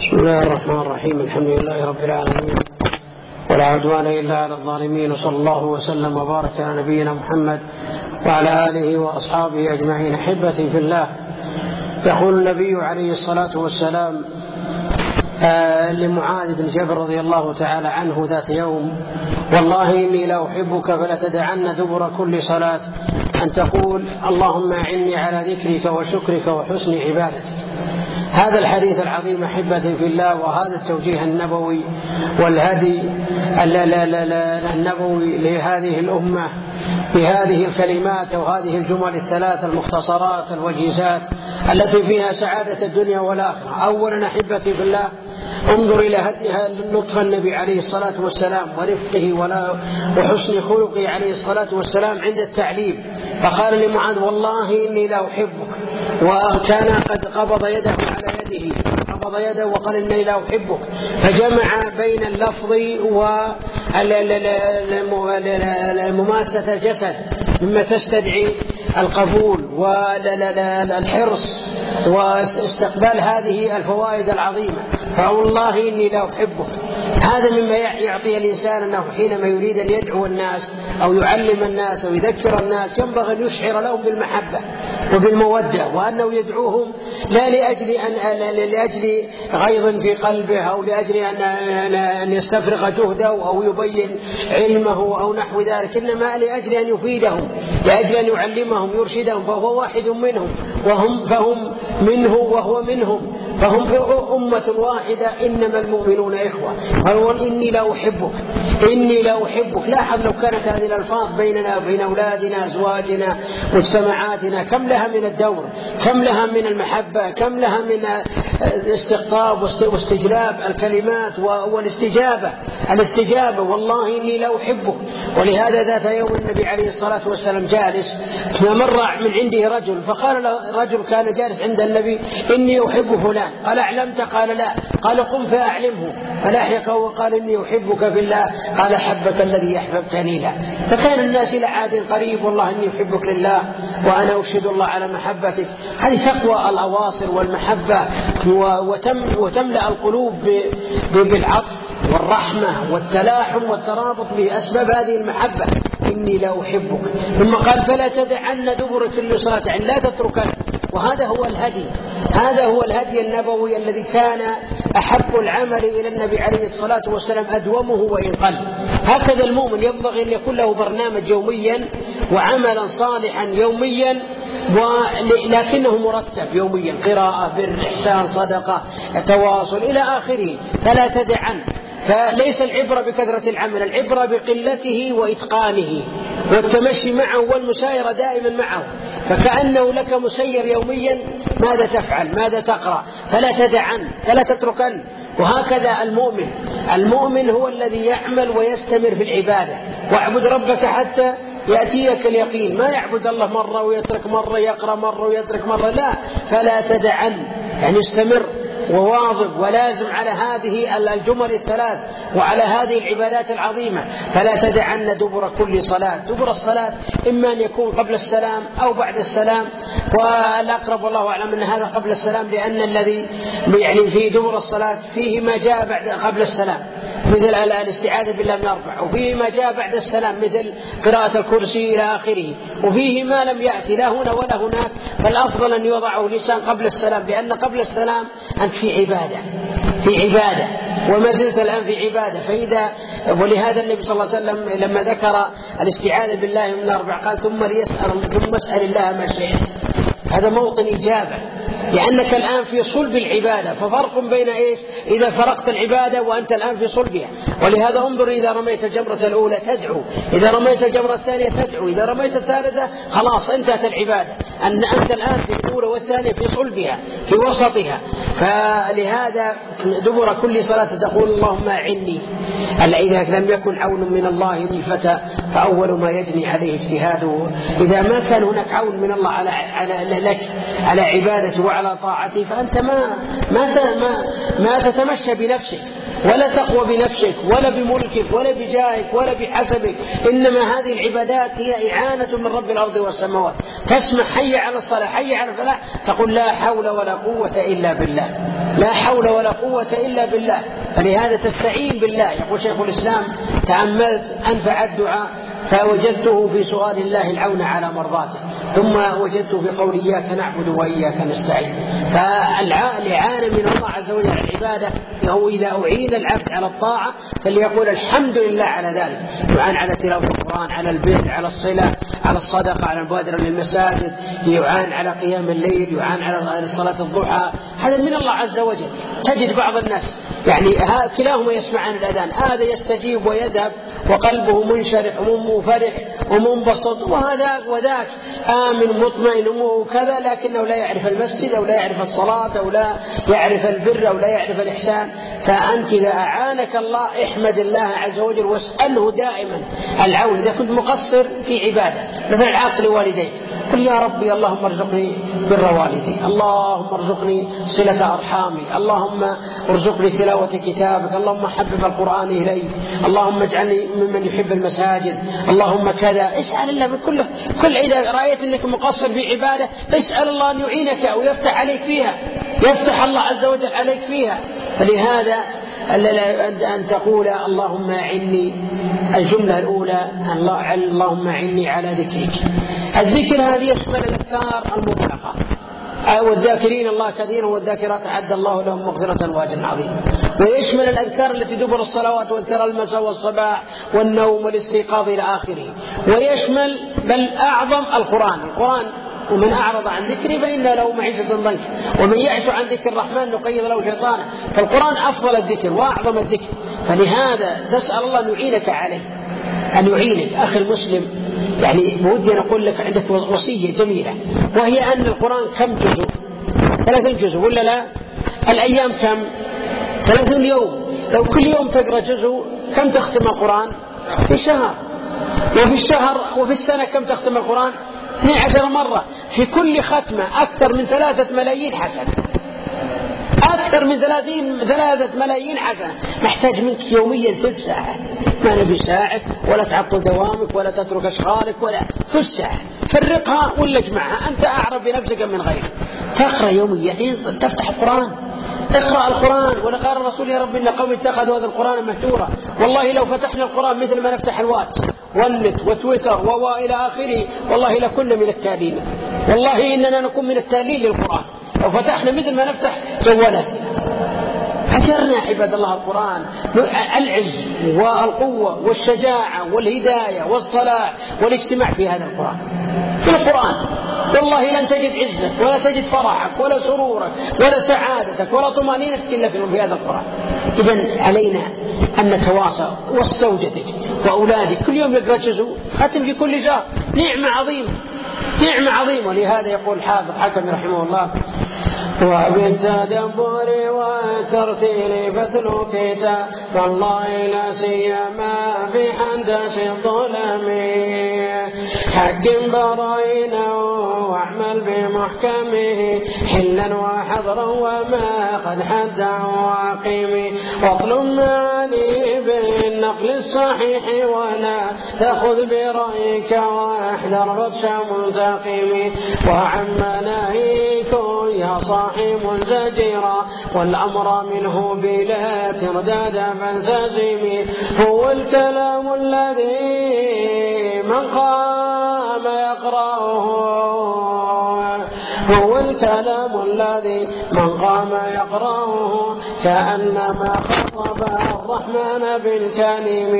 بسم الله الرحمن الرحيم. الحمد لله رب العالمين، ولا عدوان إلا على الظالمين، وصلى الله وسلم وبارك على نبينا محمد وعلى آله وأصحابه أجمعين. أحبتي في الله، يقول النبي عليه الصلاة والسلام لمعاذ بن جبل رضي الله تعالى عنه ذات يوم: والله إني لأحبك فلا تدعن دبر كل صلاة أن تقول اللهم أعني على ذكرك وشكرك وحسن عبادتك. هذا الحديث العظيم أحبتي في الله، وهذا التوجيه النبوي والهدي النبوي لهذه الأمة بهذه الكلمات وهذه الجمل الثلاث المختصرات الوجيزات التي فيها سعادة الدنيا والآخرة. أولا أحبتي في الله، انظر إلى لطف النبي عليه الصلاة والسلام ورفقه وحسن خلقه عليه الصلاة والسلام عند التعليم، فقال لمعاذ: والله إني لا أحبك، وكان قد قبض يده وقال إني لا أحبك، فجمع بين اللفظ والمماسة الجسد مما تستدعي القبول والحرص واستقبال هذه الفوائد العظيمة. فوالله إني لا أحبك، هذا مما يعطي الإنسان أنه حينما يريد أن يدعو الناس أو يعلم الناس أو يذكر الناس ينبغي أن يشعر لهم بالمحبة وبالمودة، وأنه يدعوهم لا لأجل غيظ في قلبه أو لأجل أن يستفرغ جهده أو يبين علمه أو نحو ذلك، إنما لأجل أن يفيدهم، لأجل أن يعلمهم يرشدهم، فهو واحد منهم فهم منه وهو منهم، فهم أمة واحدة، إنما المؤمنون إخوة. قال: إني لا أحبك. لاحظ لو كانت هذه الألفاظ بيننا وبين أولادنا أزواجنا مجتمعاتنا كم لها من الدور، كم لها من المحبة، كم لها من استقطاب واستجلاب الكلمات والاستجابة. والله إني لا أحبك. ولهذا ذات يوم النبي عليه الصلاة والسلام جالس، فمر من عنده رجل، فقال له رجل كان جالس عند النبي: إني أحب فلان. قال: أعلمت؟ قال: لا. قال: قم فأعلمه. فلحقه وقال: إني أحبك في الله. قال: حبك الذي أحببتني له. فكان الناس إلى عاد قريب: والله إني أحبك لله وأنا أشهد الله على محبتك. هذه تقوى الأواصر والمحبة، وتملأ القلوب بالعطف والرحمة والتلاحم والترابط بأسباب هذه المحبة. إني لا أحبك. ثم قال: فلا تدعن دبر كل صلاة، يعني لا تتركن. وهذا هو الهدي النبوي الذي كان أحب العمل إلى النبي عليه الصلاة والسلام أدومه وإن قل. هكذا المؤمن ينبغي أن يكون له برنامج يوميا وعملا صالحا يوميا، لكنه مرتب يوميا: قراءة، بر، إحسان، صدقة، تواصل إلى آخره. فلا تدعن. فليس العبرة بكثرة العمل، العبرة بقلته وإتقانه والتمشي معه والمسايرة دائما معه. فكأنه لك مسير يوميا: ماذا تفعل، ماذا تقرأ. فلا تدعن، فلا تتركن. وهكذا المؤمن هو الذي يعمل ويستمر في العبادة. واعبد ربك حتى يأتيك اليقين. ما يعبد الله مرة ويترك مرة، يقرأ مرة ويترك مرة، لا. فلا تدعن، يعني استمر وواظب ولازم على هذه الجمل الثلاث وعلى هذه العبادات العظيمة. فلا تدعن دبر كل صلاة. دبر الصلاة إما أن يكون قبل السلام أو بعد السلام، والأقرب والله أعلم أن هذا قبل السلام، لأن الذي يعني في دبر الصلاة فيه ما جاء قبل السلام مثل الاستعاذة بالله من 4، وفيه ما جاء بعد السلام مثل قراءة الكرسي إلى آخره، وفيه ما لم يأتي لا هنا ولا هناك. فالأفضل أن يوضعه لسان قبل السلام، لأن قبل السلام أنت في عبادة وما زلت الآن في عبادة. ولهذا النبي صلى الله عليه وسلم لما ذكر الاستعاذة بالله من 4 قال: ثم اسأل الله ما شئت. هذا موطن إجابة، لأنك الآن في صلب العبادة. ففرق بين إذا فرقت العبادة وأنت الآن في صلبها. ولهذا انظر: إذا رميت الجمرة الأولى تدعو، إذا رميت الجمرة الثانية تدعو، إذا رميت الثالثة خلاص انتهت العبادة. أنت الآن في الأولى والثانية في صلبها في وسطها. فلهذا دبر كل صلاة تقول: اللهم أعني. إذا لم يكن عون من الله للفتى فأول ما يجني عليه اجتهاده. إذا ما كان هناك عون من الله على عبادته وعلى طاعته، فأنت ما تتمشى بنفسك، ولا تقوى بنفسك ولا بملكك ولا بجاهك ولا بحسبك، إنما هذه العبادات هي إعانة من رب الأرض والسماوات. تسمع حي على الصلاة حي على الفلاح تقول لا حول ولا قوة إلا بالله، لا حول ولا قوة إلا بالله. فلهذا تستعين بالله. يقول شيخ الإسلام تأملت أنفع الدعاء فوجدته في سؤال الله العون على مرضاته، ثم وجدته في قول إياك نعبد وإياك نستعين. فالإعانة من الله عز وجل على العبادة هو إذا أعين العبد على الطاعة فليقول الحمد لله على ذلك. يعان على تلاوة القرآن، على البر، على الصلة، على الصدقة، على المبادرة للمساجد، يعان على قيام الليل، يعان على صلاة الضحى. هذا من الله عز وجل. تجد بعض الناس يعني كلاهما يسمعان الأذان، هذا يستجيب ويذهب وقلبه منشرح ومفرح ومنبسط، وذاك آمن مطمئن وكذا، لكنه لا يعرف المسجد أو لا يعرف الصلاة أو لا يعرف البر أو لا يعرف الإحسان. فأنت إذا أعانك الله احمد الله عز وجل واسأله دائما العون. إذا كنت مقصر في عبادة مثل عاقل والديك قل يا ربي اللهم ارزقني بر والدي، اللهم ارزقني صلة أرحامي، اللهم ارزقني تلاوة كتابك، اللهم حبب القرآن إلي، اللهم اجعلني ممن يحب المساجد، اللهم كذا. اسأل الله بكل إذا رأيت أنك مقصر في عبادة اسأل الله أن يعينك أو يفتح عليك فيها، يفتح الله عز وجل عليك فيها. فلهذا أن تقول اللهم أعني، الجملة الأولى اللهم أعني على ذكرك. الذكر هذه يشمل الأذكار المطلقة، والذاكرين الله كثيرا والذاكرات أعد الله لهم مغفرة وأجرا عظيما. ويشمل الأذكار التي دبر الصلوات واذكار المساء والصباح والنوم والاستيقاظ إلى آخره. ويشمل بل أعظم القرآن ومن أعرض عن ذكري فإن له معيشة ضنكا ومن يعش عن ذكر الرحمن نقيض له شيطانا. فالقرآن أفضل الذكر وأعظم الذكر. فلهذا تسأل الله أن يعينك عليه، أن يعينك. أخي المسلم يعني بودي أن أقول لك عندك وصية جميلة، وهي أن القرآن كم جزء؟ 30 جزء ولا لا؟ الأيام كم؟ 30 يوم. لو كل يوم تقرأ جزء كم تختم القرآن؟ في شهر. وفي السنة كم تختم القرآن؟ 12 مرة. في كل ختمة أكثر من 3 ملايين حسنة، أكثر من 3 ملايين حسنة. نحتاج منك يوميا في الساعة، ما نبي ساعة ولا تعطل دوامك ولا تترك أشغالك ولا في الساعة، فرقها ولا اجمعها، أنت أعرف بنفسك من غيرك. تقرأ يوميا، تفتح القرآن، اقرأ القرآن. ولقال الرسول يا رب إن قوم اتخذوا هذا القرآن مهجورا. والله لو فتحنا القرآن مثل ما نفتح الواتس والنت وتويتر وإلى آخره والله لكنا من التالين، والله إننا نكون من التالين للقرآن لو فتحنا مثل ما نفتح جوالاتنا. هجرنا عباد الله القرآن. العز والقوة والشجاعة والهداية والصلاح والاجتماع في هذا القرآن، في القرآن. والله لن تجد عزك ولا تجد فرحك ولا سرورك ولا سعادتك ولا طمأنينتك إلا في هذا القرآن. إذن علينا أن نتواصى وزوجتك وأولادك كل يوم يقرأ جزء ختم في كل شهر. نعمة عظيمة، نعمة عظيمة. ولهذا يقول الحافظ حكم رحمه الله وبالتدبر والترتيل فاتلو كتاب الله لا سيما في حدث الظلم، حكم براينه واعمل بمحكمه حلا وحضرا وما قد حده وقيم، واطلب معاني بالنقل الصحيح ولا تأخذ برأيك واحذر بطش منتقم، وعن مناهيك يا صاحب زجرا والأمر منه بلا ترداد فانسجم. هو الكلام الذي من قام يقرأه، هو الكلام الذي من قام يقرأه كأنما خطب الرحمن بالكلم.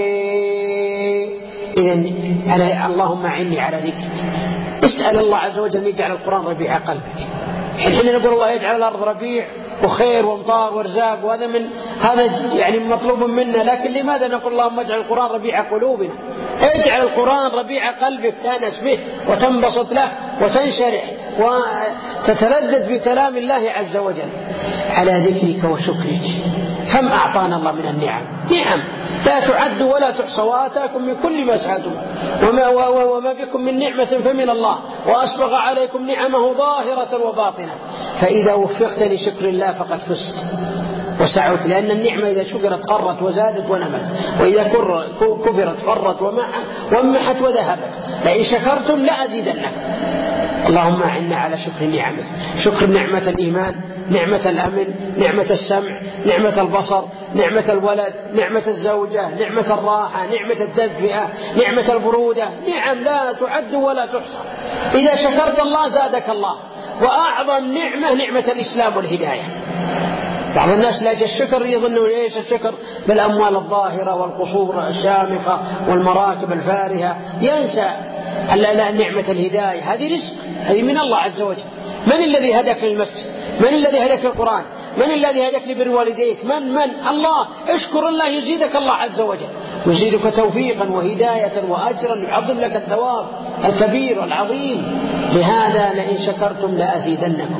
إذن اللهم أعني على ذكرك. اسأل الله عز وجل أن يجعل القرآن ربيع قلبك. حين نقول الله يجعل الأرض ربيع وخير وامطار وارزاق، وهذا هذا يعني مطلوب منا، لكن لماذا نقول اللهم اجعل القرآن ربيع قلوبنا؟ اجعل القرآن ربيع قلبك، تأنس به وتنبسط له وتنشرح وتتلذذ بكلام الله عز وجل. على ذكرك وشكرك. كم أعطانا الله من النعم، نعم لا تعد ولا تحصى، وآتاكم من كل ما سألتم وما بكم من نعمة فمن الله، وأسبغ عليكم نعمه ظاهرة وباطنة. فإذا وفقت لشكر الله فقد فزت، وسعت، لأن النعمة إذا شكرت قرت وزادت ونمت، وإذا كفرت فرت ومحت وذهبت. لئن شكرتم لأزيدنكم. اللهم أعنا على شكر نعمك، شكر نعمة الإيمان، نعمة الأمن، نعمة السمع، نعمة البصر، نعمة الولد، نعمة الزوجة، نعمة الراحة، نعمة التدفئة، نعمة البرودة، نعم لا تعد ولا تحصى. إذا شكرت الله زادك الله. وأعظم نعمة نعمة الإسلام والهداية. بعض الناس لا يجد الشكر يظنون ايش الشكر بالأموال الظاهرة والقصور الشامخة والمراكب الفارهة، ينسى نعمة الهداية. هذه رزق، هذه من الله عز وجل. من الذي هداك للمسجد؟ من الذي هداك للقرآن؟ من الذي هداك لبر والديك؟ من الله. اشكر الله يزيدك الله عز وجل، يزيدك توفيقا وهداية وأجرا، يعظم لك الثواب الكبير والعظيم. لهذا لئن شكرتم لأزيدنكم.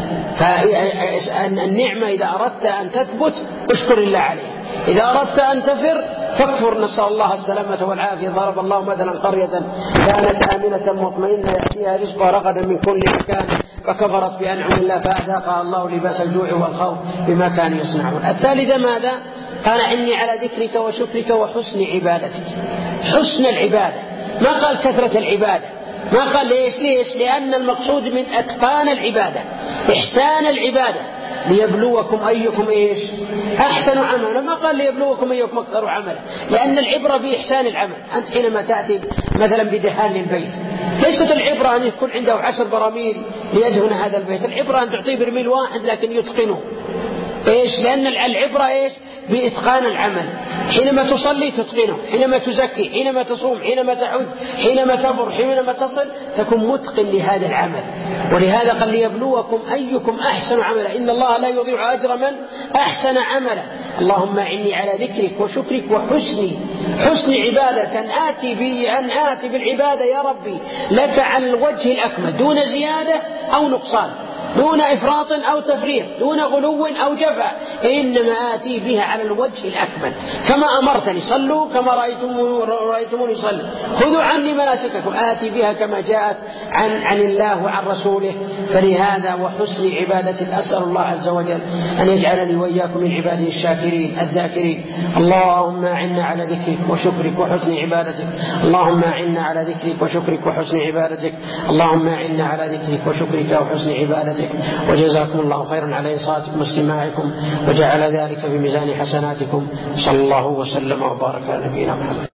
فالنعمة إذا أردت أن تثبت اشكر الله عليها، إذا أردت أن تفر فاكفر. نسأل الله السلامة والعافية. ضرب الله مثلا قرية كانت آمنة مطمئنة يأتيها رزقها رغدا من كل مكان فكفرت بأنعم الله فأذاقها الله لباس الجوع والخوف بما كانوا يصنعون. الثالثة ماذا؟ قال إني على ذكرك وشكرك وحسن عبادتك. حسن العبادة، ما قال كثرة العبادة، ما قال ليش؟ لأن المقصود من أتقان العبادة إحسان العبادة، ليبلوكم أيكم أحسن عملا. ما قال ليبلوكم أيكم أكثر عملا، لأن العبرة بإحسان العمل. أنت حينما تأتي مثلا بدهان للبيت، ليست العبرة أن يكون عنده 10 براميل ليدهن هذا البيت، العبرة أن تعطيه برميل واحد لكن يتقنه. لأن العبرة بإتقان العمل. حينما تصلي تتقنه، حينما تزكي، حينما تصوم، حينما تحج، حينما تبر، حينما تصل تكون متقن لهذا العمل. ولهذا قال ليبلوكم أيكم أحسن عملا، إن الله لا يضيع أجر من أحسن عملا. اللهم إني على ذكرك وشكرك وحسن عبادة، أن آتي بالعبادة يا ربي لك على الوجه الأكمل، دون زيادة أو نقصان، دون إفراط أو تفريط، دون غلو أو جفا، إنما آتي بها على الوجه الأكمل كما أمرتني. صلوا كما رأيتموني صلوا، خذوا عني مناسككم. آتي بها كما جاءت عن الله وعن رسوله. فلهذا وحسن عبادتك أسأل الله عز وجل أن يجعلني وإياكم من عباده الشاكرين الذاكرين. اللهم أعنا على ذكرك وشكرك وحسن عبادتك. اللهم أعنا على ذكرك وشكرك وحسن عبادتك. اللهم أعنا على ذكرك وشكرك وحسن عبادتك. وجزاكم الله خيرا على إنصاتكم واستماعكم، وجعل ذلك في ميزان حسناتكم. صلى الله وسلم وبارك على نبينا محمد.